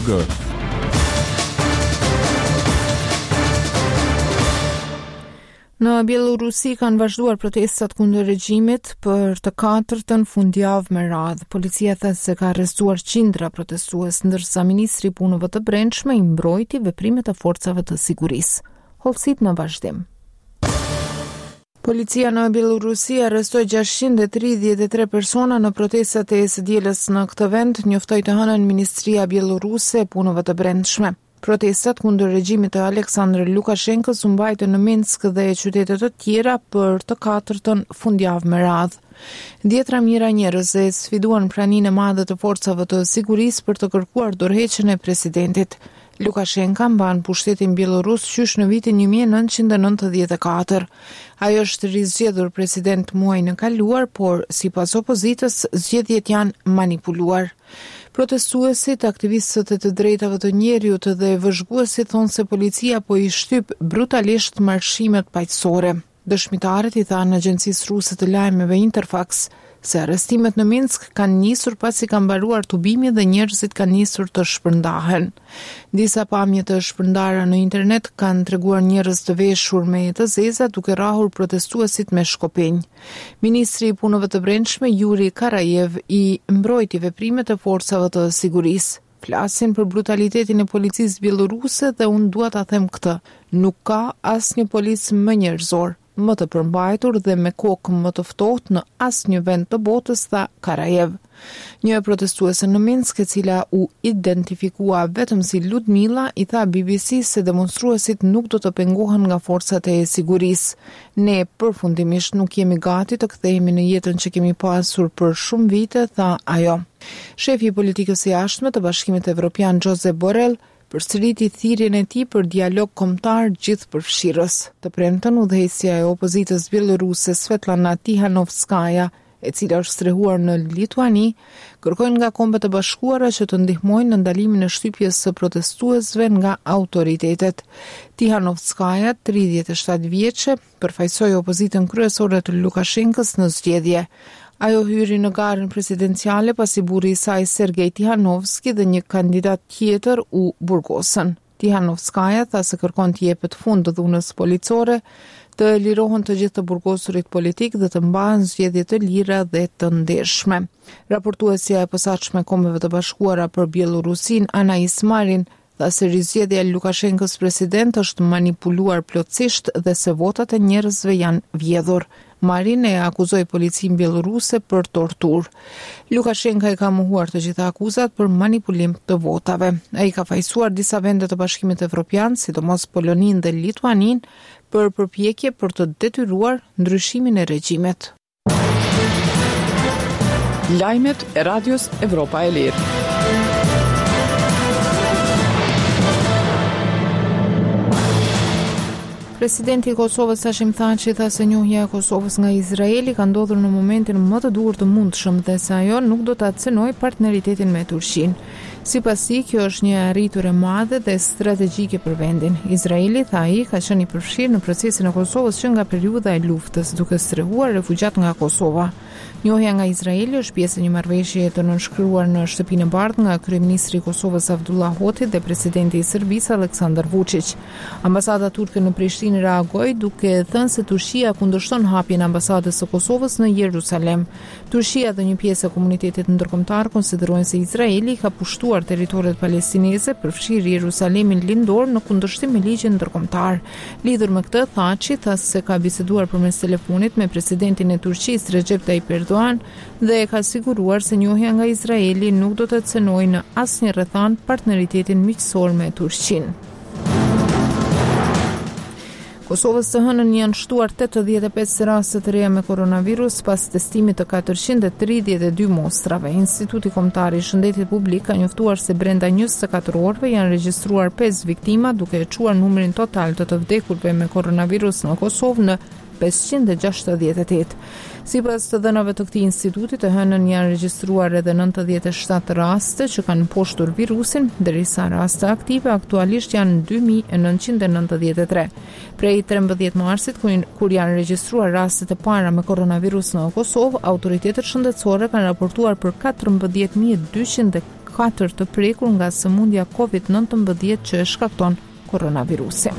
Në Bielorusi kanë vazhduar protestat kundër regjimit për të katërtën fundjavë me radhë. Policia tha se ka arrestuar qindra protestues, ndërsa ministri i punëve të brendshme i mbrojti veprimet e forcave të sigurisë. Hollësit në vazhdim. Policia në Bielorusi arrestoi 633 persona në protestat e së dielës në këtë vend, njoftoi të hënën Ministria Bieloruse e Punëve të Brendshme. Protestat kundër regjimit të Aleksandr Lukashenkës u mbajtën në Minsk dhe qytete të tjera për të katërtën fundjavë me radhë. Dhjetra mijëra njerëz e sfiduan praninë e madhe të forcave të sigurisë për të kërkuar dorëheqjen e presidentit. Lukashenka mban pushtetin bielorus qysh në vitin 1994. Ajo është rizgjedhur president muajin e kaluar, por sipas opozitës zgjedhjet janë manipuluar. Protestuesit, aktivistët e të drejtave të njerëzit dhe vëzhguesit thonë se policia po i shtyp brutalisht marshimet paqësore. Dëshmitarët i thanë agjencisë ruse të lajmeve Interfax se arrestimet në Minsk kanë nisur pasi ka mbaruar tubimi dhe njerëzit kanë nisur të shpërndahen. Disa pamje të shpërndara në internet kanë treguar njerëz të veshur me të zeza duke rrahur protestuesit me shkopenj. Ministri i punëve të brendshme Yuri Karajev i mbrojti veprimet e forcave të sigurisë. Flasin për brutalitetin e policisë bieloruse dhe unë dua ta them këtë. Nuk ka asnjë policë më njerëzor, më të përmbajtur dhe me kokë më të ftohtë në asnjë vend të botës, tha Karajev. Një protestuese në Minsk, e cila u identifikua vetëm si Ludmila, i tha BBC se demonstruesit nuk do të pengohen nga forcat e sigurisë. Ne përfundimisht nuk jemi gati të kthehemi në jetën që kemi pasur për shumë vite, tha ajo. Shefi i politikës së jashtme të Bashkimit Evropian Josep Borrell përsëriti thirrjen e tij për dialog kombëtar gjithëpërfshirës. Të premten udhëheqësja e opozitës bieloruse Svetlana Tihanovskaja, e cila është strehuar në Lituani, kërkojnë nga Kombet e Bashkuara që të ndihmojnë në ndalimin e shtypjes së protestuesve nga autoritetet. Tihanovskaja, 37 vjeçe, përfaqësoi opozitën kryesore të Lukashenkës në zgjedhje. Ajo hyri në garën presidenciale pasi burri i saj Sergej Tihanovski dhe një kandidat tjetër u burgosën. Tihanovskaja tha se kërkon të jepet fund dhunës policore, të lirohen të gjithë të burgosurit politik dhe të mbahen zgjedhje të lira dhe të ndershme. Raportuesja e posaçme e Kombeve të Bashkuara për Bielorusin, Ana Ismarin, tha se rizgjedhja e Lukashenkës president është manipuluar plotësisht dhe se votat e njerëzve janë vjedhur. Marin e akuzoi policinë bieloruse për torturë. Lukashenka i ka mohuar të gjitha akuzat për manipulim të votave. Ai ka fajsuar disa vende të Bashkimit Evropian, sidomos Poloninë dhe Lituaninë, për përpjekje për të detyruar ndryshimin e regjimit. Lajmet e Radios Evropa e Lirë. Presidenti i Kosovës Hashim Thaçi tha se njohja e Kosovës nga Izraeli ka ndodhur në momentin më të duhur të mundshëm dhe se ajo nuk do ta cenojë partneritetin me Turqinë. Sipas tij, kjo është një arritur e madhe dhe strategjike për vendin. Izraeli, tha ai, ka qenë i përfshirë në procesin e Kosovës që nga periudha e luftës, duke strehuar refugjat nga Kosova. Njohja nga Izraeli është pjesë e një marrëveshjeje të nënshkruar në Shtëpinë e Bardhë nga kryeministri i Kosovës Abdullah Hoti dhe presidenti i Serbisë Aleksandar Vučić. Ambasada turke në Prishtinë reagoi duke thënë se Turqia kundërshton hapjen e ambasadës së Kosovës në Jerusalem. Turqia dhe një pjesë e komunitetit ndërkombëtar konsiderojnë se Izraeli ka pushtuar territoret palestineze, përfshirë Jerusalemin lindor në kundërshtim me ligjin ndërkombëtar. Lidhur me këtë, Thaçi tha se ka biseduar përmes telefonit me presidentin e Turqisë Recep Tayyip Erdogan dhe ka siguruar se njohja nga Izraeli nuk do të cenojë në asnjë rrethant partneritetin miqësor me Turqinë. Kosovës së hënën janë shtuar 85 raste të reja me koronavirus pas testimit të 432 mostrave. Instituti Kombëtar i Shëndetit Publik ka njoftuar se brenda 24 orëve janë regjistruar 5 viktima, duke e çuar numrin total të vdekurve me koronavirus në Kosovë në 568. Sipas të dhënave të këtij instituti, të hënën janë regjistruar edhe 97 raste që kanë mposhtur virusin, ndërsa raste aktive aktualisht janë 2993. Prej 13 marsit, kur janë regjistruar rastet e para me koronavirus në Kosovë, autoritetet shëndetësore kanë raportuar për 14240 4 të prekur nga sëmundja COVID-19 që shkakton koronavirusi.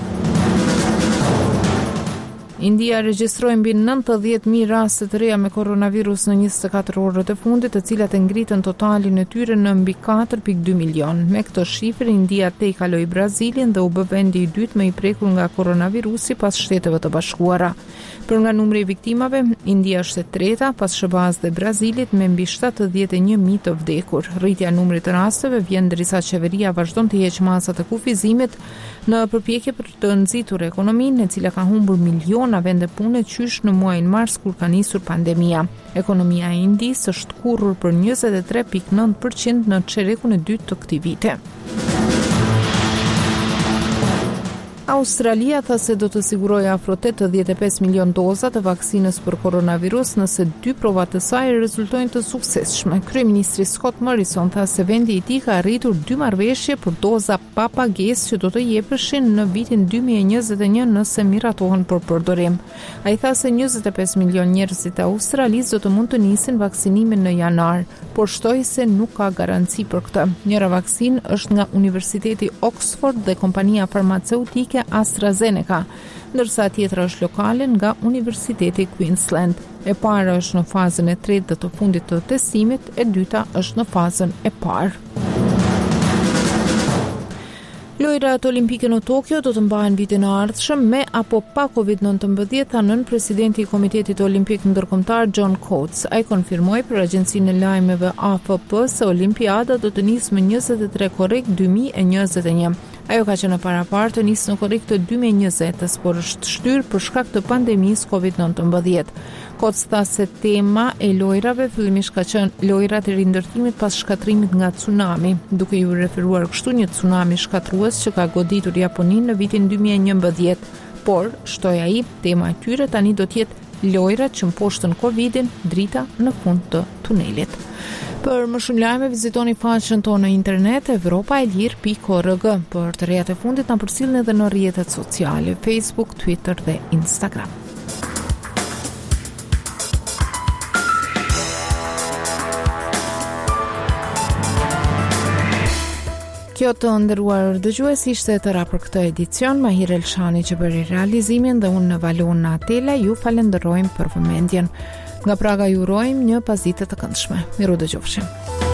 India regjistroi mbi 90.000 raste të reja me koronavirus në 24 orët e fundit, të cilat e ngritën totalin e tyre në mbi 4.2 milion. Me këto shifra, India tejkaloi Brazilin dhe u bë vendi i dytë më i prekur nga koronavirusi pas Shteteve të Bashkuara. Për nga numri i viktimave, India është e treta pas SBA-s dhe Brazilit me mbi 71.000 të vdekur. Rritja e numrit të rasteve vjen ndërsa qeveria vazhdon të heqë masat e kufizimit në përpjekje për të nxitur ekonominë, e cila ka humbur miliona vende pune qysh në muajin mars kur ka nisur pandemia. Ekonomia e Indisë është kurrur për 23.9% në çerekun e dytë të këtij viti. Australia tha se do të sigurojë afro 85 milion doza të vaksinës për koronavirus nëse 2 provat të saj rezultojnë të suksesshme. Kryeministri Scott Morrison tha se vendi i tij ka arritur 2 marrëveshje për doza pa pagesë që do të jepeshin në vitin 2021 nëse miratohen për përdorim. Ai tha se 25 milion njerëzit e Australisë do të mund të nisin vaksinimin në janar, por shtoi se nuk ka garanci për këtë. Njëra vaksinë është nga Universiteti Oxford dhe kompania farmaceutike AstraZeneca, ndërsa tjetra është lokale nga Universiteti Queensland. E para është në fazën e tretë dhe të fundit të testimit, e dyta është në fazën e parë. Lojrat olimpike në Tokyo do të mbahen vitin e ardhshëm me apo pa COVID-19, tha nën presidenti i Komitetit Olimpik Ndërkombëtar John Coates. Ai konfirmoi për agjencinë e lajmeve AFP se Olimpiada do të nisë më 23 korrik 2021. Ajo ka qenë paraparë të nisë në korrik të 2020, por është shtyrë për shkak të pandemisë COVID-19. Coates tha se tema e lojrave fillimisht ka qenë lojrat e rindërtimit pas shkatrimit nga tsunami, duke ju referuar kështu një tsunami shkatrues që ka goditur Japoninë në vitin 2011. Por, shtoi ai, tema e tyre tani do të jetë lojrat që mposhtën Covidin, drita në fund të tunelit. Për më shumë lajme, vizitoni faqen tonë në internet europaelir.org. Për të rejat e fundit na përcjellni edhe në rrjetet sociale, Facebook, Twitter dhe Instagram. Kjo të nderuar dëgjues ishte e tëra për këtë edicion. Mahir Elshani që bëri realizimin dhe unë në Valona Atela ju falenderojmë për vëmendjen. Nga Praga ju urojmë një pasditë të këndshme. Miru dëgjofshim.